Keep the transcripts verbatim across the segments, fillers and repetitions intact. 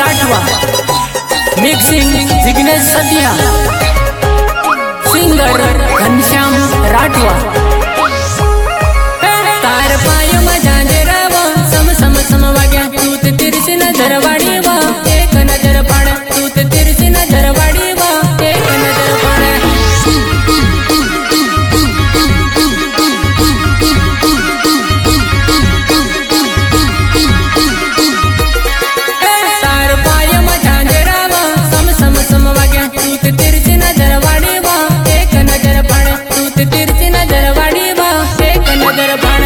Rathwa, mixing Jignesh सदिया, singer Ghanshyam Rathwa. तार पाय मजा जरावा सम सम सम वाग्या तूत तिरसी नजर वाडीवा एक नजर पाड तूत तिरसी नजर वाडीवा एक नजर पाड। तार पाय मजा जरावा सम सम सम वाग्या तूत तिरसी नजर वाडीवा एक नजर पाड तूत तिरसी नजर वाडीवा एक नजर पाड।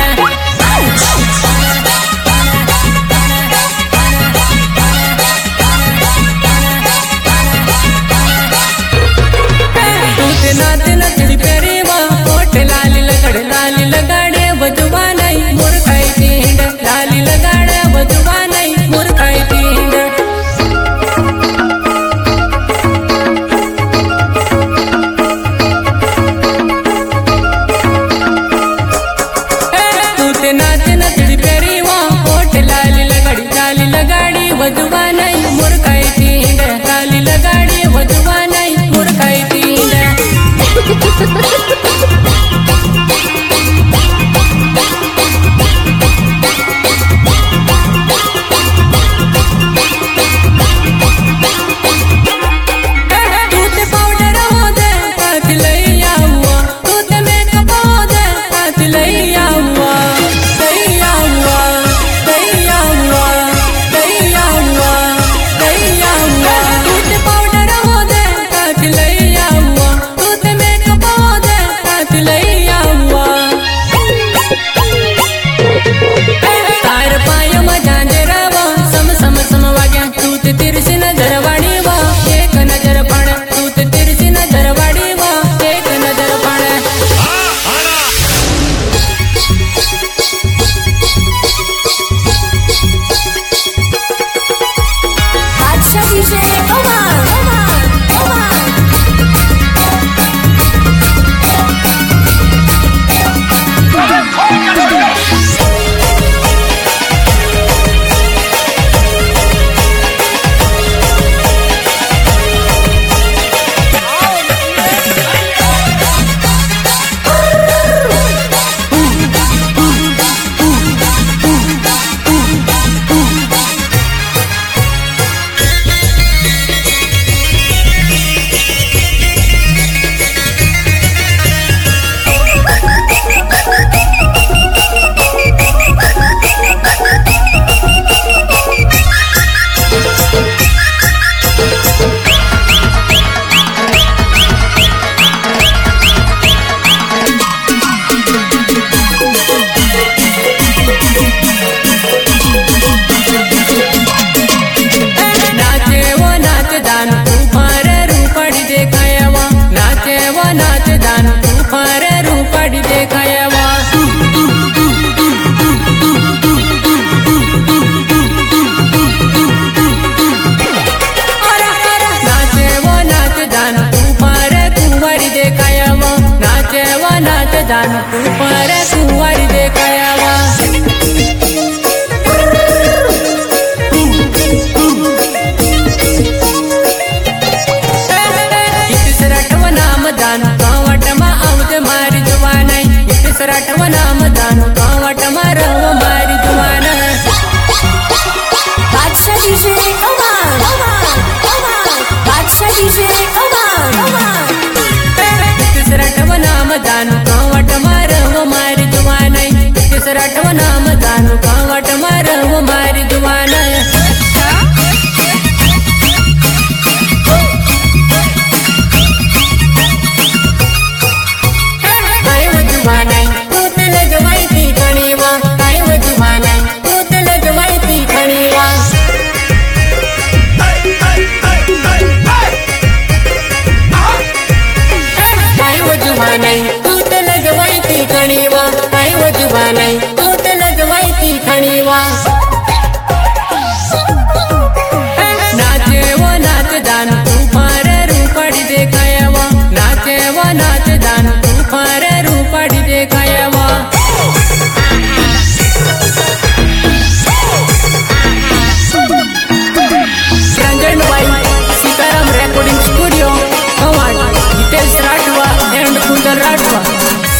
नाच नचली पेरीवा ओठ लाली लगड लाली लगाडे बजवा नाही मूर्खाई हिंड लाली लगाडे बजवा नाही मूर्खाई हिंड। तू ते नाच नचली पेरीवा ओठ लाली लगडी लाली लगाडी बजवा नाही मूर्खाई हिंड लाली लगाडी बजवा नाही मूर्खाई हिंड। तिरसी नजर वाडीवा एक नजर पाड तूत तिरसी नजर वाडीवा एक नजर पाड। बादशाह डीजे ओमान ओमान ओमान। नाच दान तू फार रूपड़ी देखायवा नाचे वो नाच दान तू फार कुंवारी देखायवा नाचे वो नाच दान तू फार कुंवारी देखायवा। दान कावट मा आवत मारी जुवानाई इतसराटव नाम दान कावट मारव मारी जुवाना। बादशाह डीजे ओमान ओमान ओमान। बादशाह डीजे ओमान ओमान। इतसराटव नाम दान कावट मारव मारी जुवानाई इतसराटव नाम दान कावट मारव मारी जुवाना। तूत लगवायती खणीवा काय वजवा नाही तूत लगवायती खणीवा।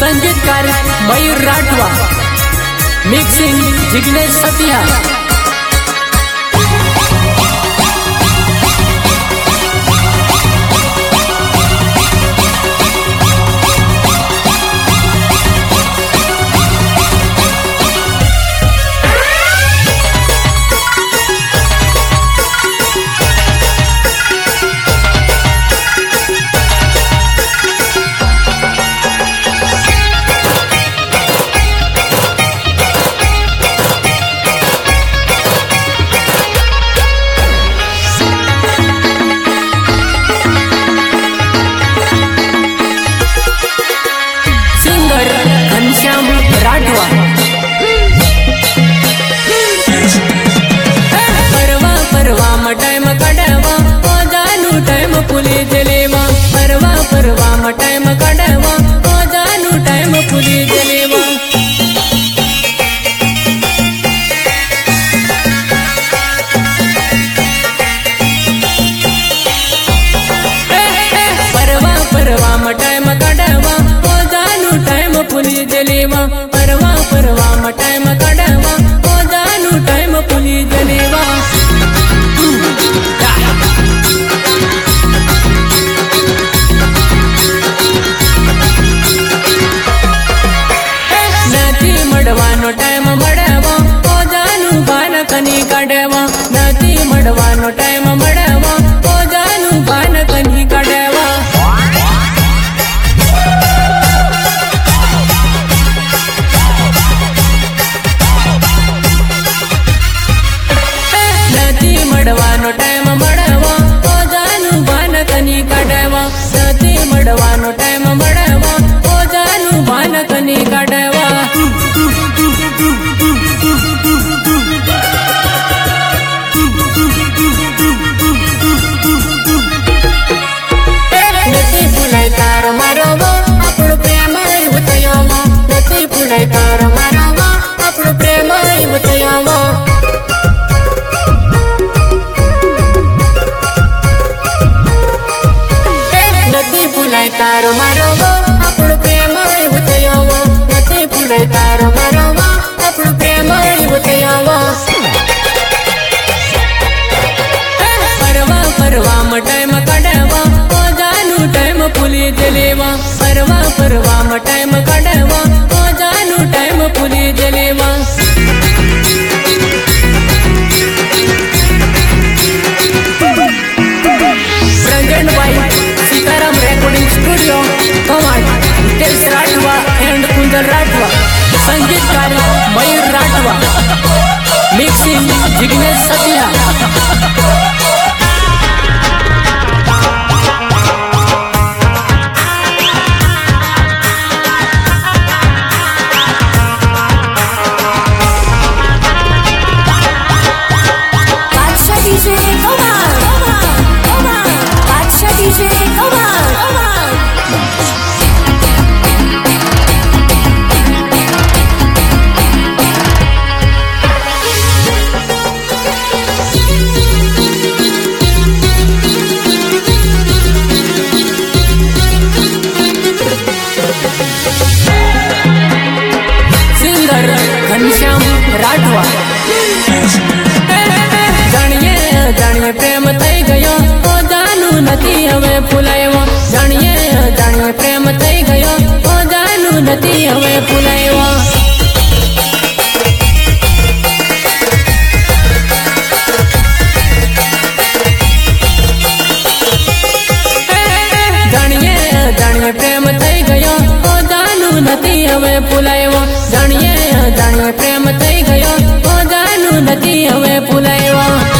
संगीतकार मयूर राठवा, मिक्सिंग जिग्नेश सतिया। परवा परवा म टाइम काढवा ओ जानू टाइम पुली जलेवा। परवा परवा म टाइम काढवा ओ जानू टाइम पुली जलेवा। परवा परवा म टाइम काढवा ओ जानू टाइम पुली जलेवा। परवा परवा म टाइम काढवा ओ जानू टाइम पुली जलेवा। नदी मडवानो टाइम मडवा ओ जानू बान कनी काढवा। नदी मडवानो टाइम मडवा ओ जानू बान कनी काढवा। नदी मडवानो टाइम मडवा ओ जानू बान कनी काढवा। नदी मडवानो टाइम मडवा ओ जानू बान कनी काढवा। नदी फुलाय तार मारवा आपणो प्रेम उतयावा। नदी फुलाय तार मारवा आपणो प्रेम उतयावा। नदी फुलाय तार मारवा आपणो प्रेम उतयावा। नदी फुलाय तार मारवा आपणो प्रेम उतयावा। परवा परवा म टाइम काढवा ओ जानू टाइम पुली जलेवा। परवा परवा म टाइम काढवा ओ जानू टाइम पुली जलेवा। Present by Sitaram recording studio Kavad, Hitesh Rathwa and Kundan Rathwa. संगीतकार मयूर राठवा, मिक्सिंग जिग्नेश सतिया। सिंगर घनश्याम राठवा। जानिए जानिए प्रेम थई गयो ओ जानू नदी हवे फुलायो। जानिए जानिए प्रेम थई गयो ओ जानू नदी हवे फुलायो। जानिए जानिए प्रेम थई गयो ओ जानू नदी हवे फुलायो। जानिए जानिए प्रेम थई गयो ओ जानू नदी हवे फुलायो।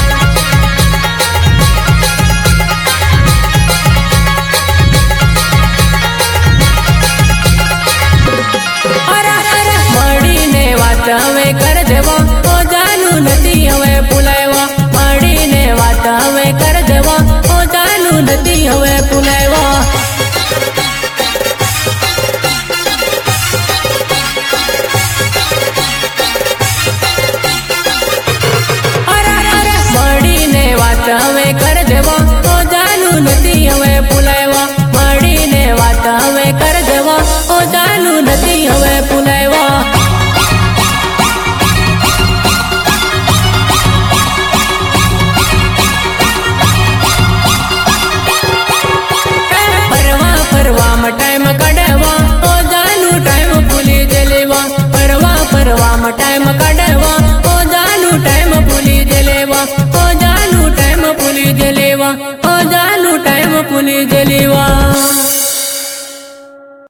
मड़ी ने वात हवे कर देवा ओ जानू नदी हवे फुलायो। मड़ी ने वात हवे कर देवा ओ जानू नदी हवे फुलायो। ઓ